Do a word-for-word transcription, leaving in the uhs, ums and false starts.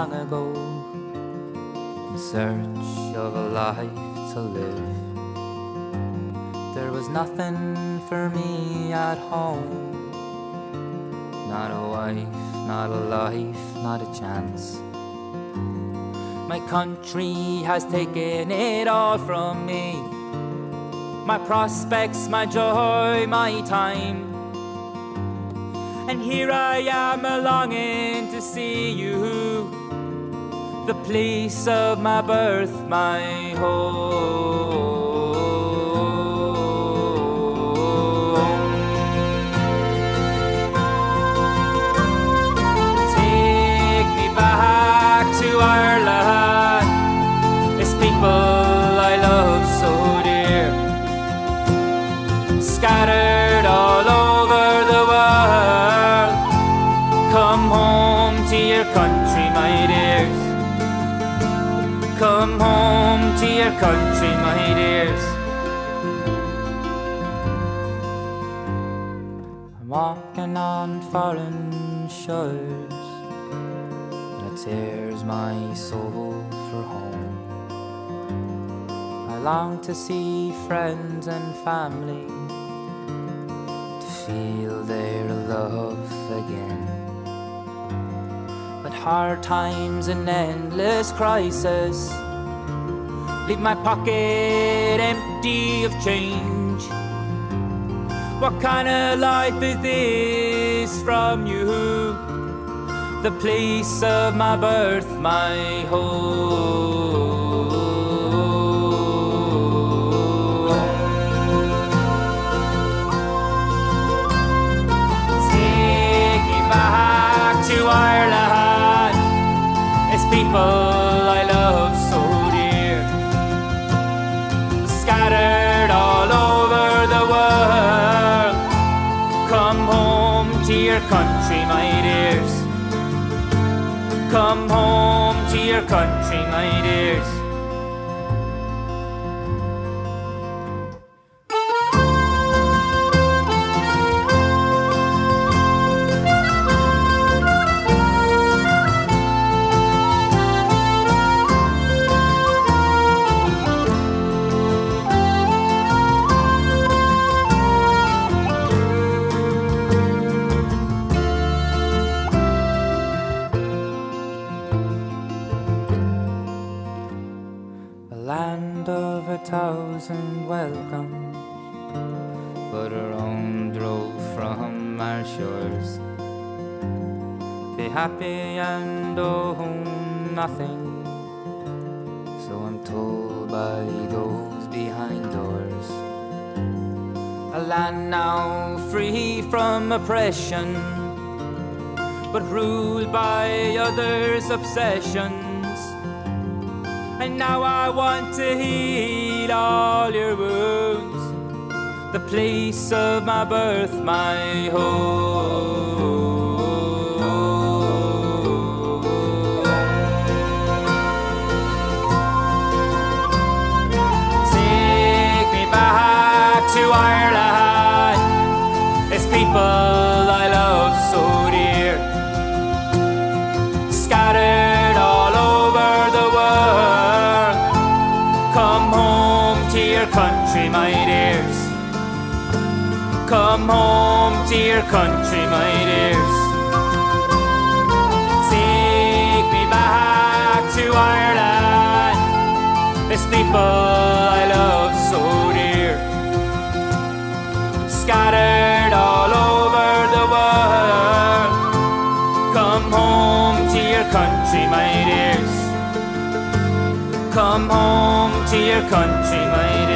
long ago, in search of a life to live. There was nothing for me at home, not a wife, not a life, not a chance. My country has taken it all from me, my prospects, my joy, my time. And here I am a longing to see you, the place of my birth, my home. Take me back to Ireland, this people I love so dear, scattered all over the world. Come home to your country, my dears. Come home to your country, my dears. I'm walking on foreign shores, and it tears my soul for home. I long to see friends and family, to feel their love again. But hard times and endless crisis leave my pocket empty of change. What kind of life is this from you, the place of my birth, my home? Take me back to Ireland, it's people I love so dear, scattered all over the world. Come home to your country, my dears. Come home to your country, my dears. Land of a thousand welcomes, but our own drove from our shores. Be happy and own nothing, so I'm told by those behind doors. A land now free from oppression, but ruled by others' obsessions. And now I want to heal all your wounds, the place of my birth, my home. Take me back to Ireland, it's people I love so dear, scattered all over the world. Come home to your country, my dears. Come home to your country, my dears. Take me back to Ireland, this people I love so dear, scattered all over the world. Come home to your country, my dears. Come home to your country, my dear.